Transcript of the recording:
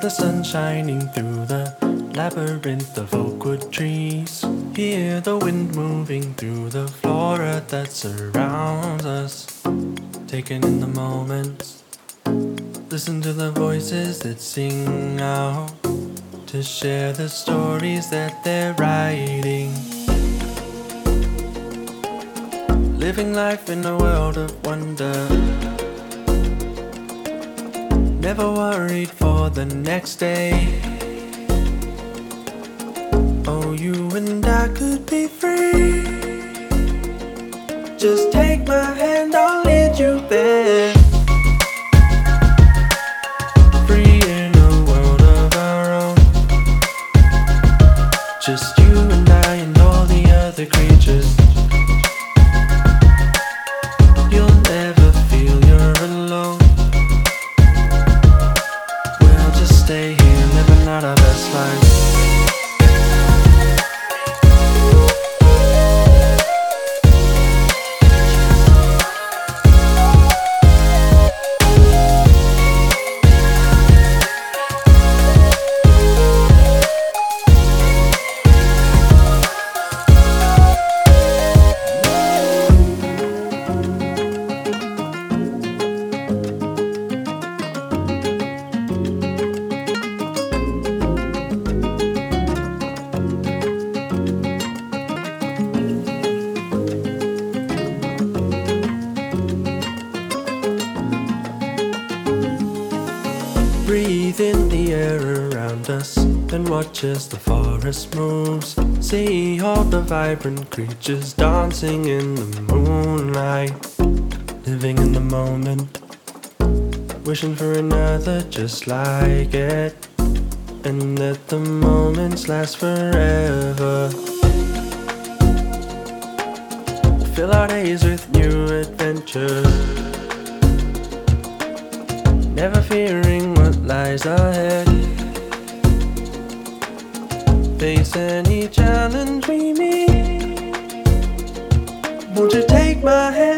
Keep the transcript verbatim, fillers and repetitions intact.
the sun shining through the labyrinth of oakwood trees. Hear the wind moving through the flora that surrounds us. Taken in the moments, listen to the voices that sing out to share the stories that they're writing. Living life in a world of wonder, never worried for the next day. Oh, you and I could be free. Just take my hand, I'll lead you there. Free in a world of our own. Just you and I and all the other creatures. You'll never feel you're alone. We'll just stay here, living out our best lives. Breathe in the air around us and watch as the forest moves. See all the vibrant creatures dancing in the moonlight. Living in the moment, wishing for another just like it, and that the moments last forever. Fill our days with new adventures, never fearing what lies ahead. Face any challenge we meet. Won't you take my hand?